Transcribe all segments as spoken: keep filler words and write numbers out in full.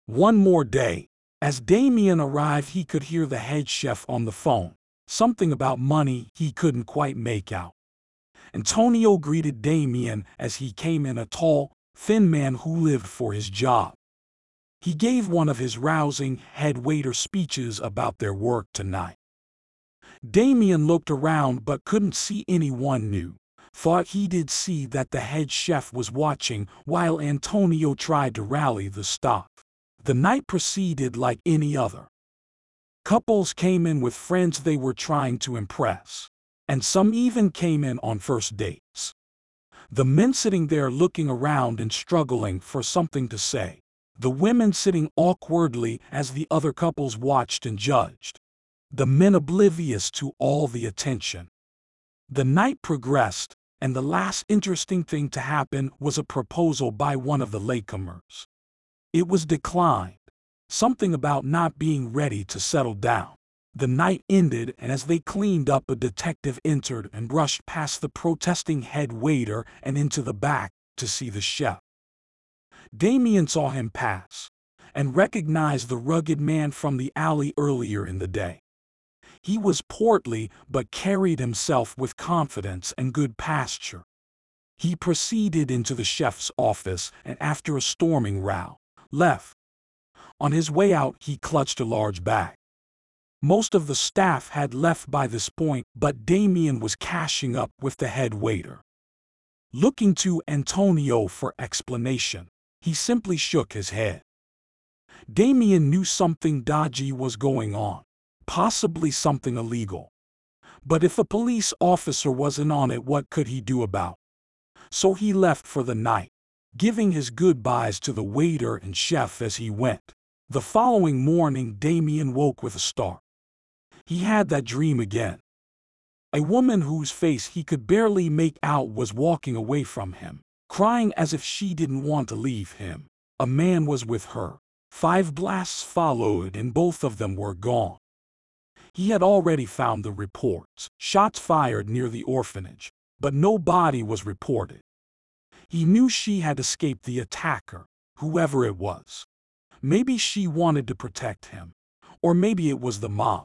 One more day. As Damien arrived, he could hear the head chef on the phone. Something about money he couldn't quite make out. Antonio greeted Damien as he came in, a tall, thin man who lived for his job. He gave one of his rousing head waiter speeches about their work tonight. Damien looked around but couldn't see anyone new. Thought he did see that the head chef was watching while Antonio tried to rally the staff. The night proceeded like any other. Couples came in with friends they were trying to impress, and some even came in on first dates. The men sitting there looking around and struggling for something to say. The women sitting awkwardly as the other couples watched and judged. The men oblivious to all the attention. The night progressed, and the last interesting thing to happen was a proposal by one of the latecomers. It was declined. Something about not being ready to settle down. The night ended, and as they cleaned up, a detective entered and brushed past the protesting head waiter and into the back to see the chef. Damien saw him pass and recognized the rugged man from the alley earlier in the day. He was portly but carried himself with confidence and good posture. He proceeded into the chef's office and, after a storming row, left. On his way out, he clutched a large bag. Most of the staff had left by this point, but Damien was cashing up with the head waiter. Looking to Antonio for explanation, he simply shook his head. Damien knew something dodgy was going on, possibly something illegal. But if a police officer wasn't on it, what could he do about it? So he left for the night, giving his goodbyes to the waiter and chef as he went. The following morning, Damien woke with a start. He had that dream again. A woman whose face he could barely make out was walking away from him, crying as if she didn't want to leave him. A man was with her. Five blasts followed, and both of them were gone. He had already found the reports. Shots fired near the orphanage, but no body was reported. He knew she had escaped the attacker, whoever it was. Maybe she wanted to protect him, or maybe it was the mob.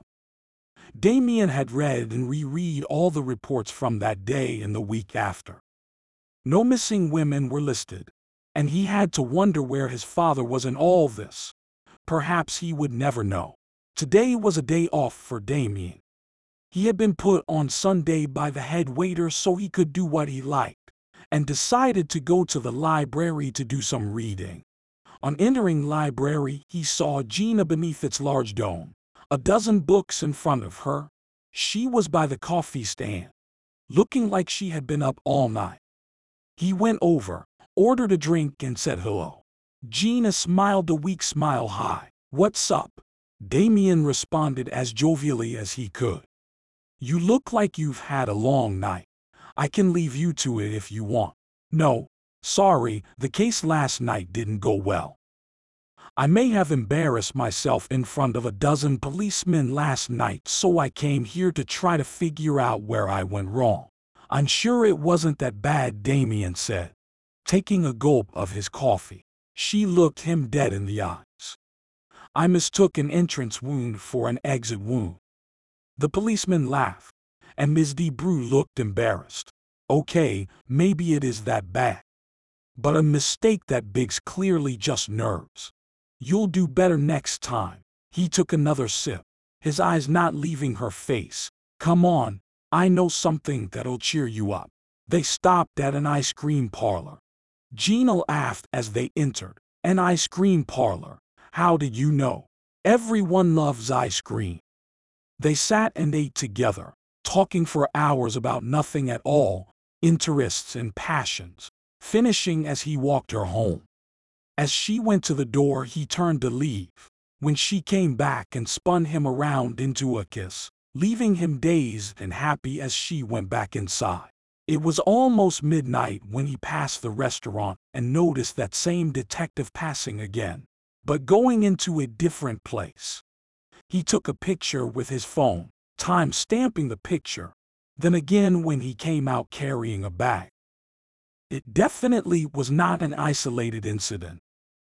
Damien had read and reread all the reports from that day and the week after. No missing women were listed, and he had to wonder where his father was in all this. Perhaps he would never know. Today was a day off for Damien. He had been put on Sunday by the head waiter so he could do what he liked, and decided to go to the library to do some reading. On entering library, he saw Gina beneath its large dome, a dozen books in front of her. She was by the coffee stand, looking like she had been up all night. He went over, ordered a drink, and said hello. Gina smiled, a weak smile. "Hi, what's up?" Damien responded as jovially as he could. "You look like you've had a long night. I can leave you to it if you want." "No, sorry, the case last night didn't go well. I may have embarrassed myself in front of a dozen policemen last night, so I came here to try to figure out where I went wrong." "I'm sure it wasn't that bad," Damien said, taking a gulp of his coffee. She looked him dead in the eyes. "I mistook an entrance wound for an exit wound." The policeman laughed, and Miz DeBrew looked embarrassed. "Okay, maybe it is that bad. But a mistake that big's clearly just nerves. You'll do better next time." He took another sip, his eyes not leaving her face. "Come on, I know something that'll cheer you up." They stopped at an ice cream parlor. Gina laughed as they entered. "An ice cream parlor? How did you know? Everyone loves ice cream." They sat and ate together, talking for hours about nothing at all, interests and passions, finishing as he walked her home. As she went to the door, he turned to leave, when she came back and spun him around into a kiss, leaving him dazed and happy as she went back inside. It was almost midnight when he passed the restaurant and noticed that same detective passing again, but going into a different place. He took a picture with his phone, time stamping the picture, then again when he came out carrying a bag. It definitely was not an isolated incident.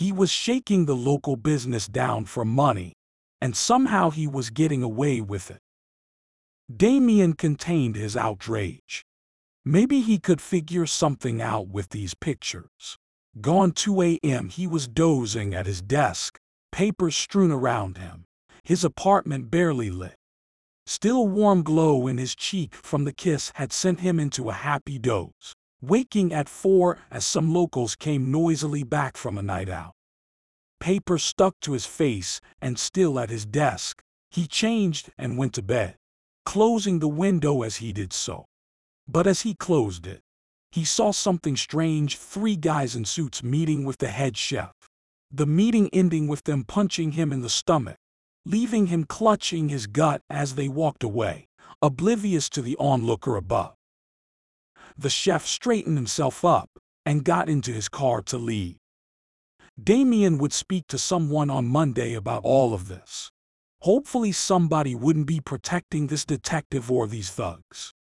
He was shaking the local business down for money, and somehow he was getting away with it. Damien contained his outrage. Maybe he could figure something out with these pictures. Gone two A M he was dozing at his desk, papers strewn around him, his apartment barely lit. Still a warm glow in his cheek from the kiss had sent him into a happy doze, waking at four as some locals came noisily back from a night out. Paper stuck to his face, and still at his desk, he changed and went to bed, closing the window as he did so. But as he closed it, he saw something strange: three guys in suits meeting with the head chef. The meeting ending with them punching him in the stomach, leaving him clutching his gut as they walked away, oblivious to the onlooker above. The chef straightened himself up and got into his car to leave. Damien would speak to someone on Monday about all of this. Hopefully somebody wouldn't be protecting this detective or these thugs.